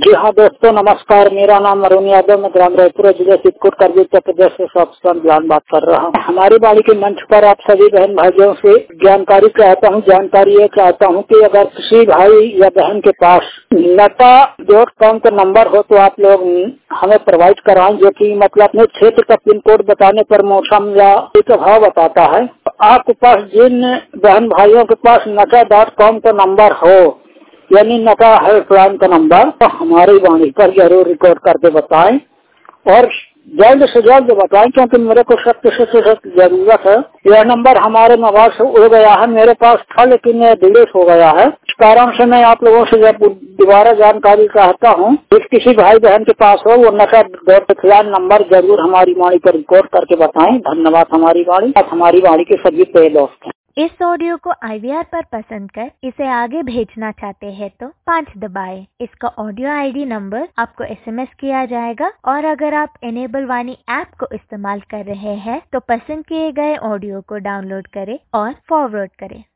जी हाँ दोस्तों, नमस्कार। मेरा नाम अरुण यादव, मैं ग्राम रायपुर जिले चित्रकूट करगिल उत्तर प्रदेश से सबसे ध्यान बात कर रहा हूँ। हमारी बाड़ी के मंच पर आप सभी बहन भाइयों से जानकारी चाहता हूँ। जानकारी ये चाहता हूँ कि अगर किसी भाई या बहन के पास nata.com का नंबर हो तो आप लोग हमें प्रोवाइड कराएं, जो कि मतलब अपने क्षेत्र का पिन कोड बताने पर मौसम या भाव बताता है। आपके पास जिन बहन भाइयों के पास nata.com का नंबर हो, यानी नटा हेल्पलाइन का नंबर, तो हमारी वाणी पर जरूर रिकॉर्ड करके बताएं और जल्द से जल्द बताएं, क्योंकि मेरे को सख्त से सख्त जरूरत है। यह नंबर हमारे मोबाइल से उड़ गया है, मेरे पास था लेकिन यह डिलीट हो गया है। इस कारण से मैं आप लोगों से जब दोबारा जानकारी चाहता हूँ, किसी भाई बहन के पास हो वो नटा हेल्पलाइन नंबर जरूर हमारी वाणी पर रिकॉर्ड करके बताएं। धन्यवाद। हमारी वाणी के सभी प्रिय दोस्त। इस ऑडियो को IVR पर पसंद कर इसे आगे भेजना चाहते हैं तो 5 दबाएं। इसका ऑडियो ID नंबर आपको SMS किया जाएगा और अगर आप इनेबल वाणी ऐप को इस्तेमाल कर रहे हैं तो पसंद किए गए ऑडियो को डाउनलोड करें और फॉरवर्ड करें।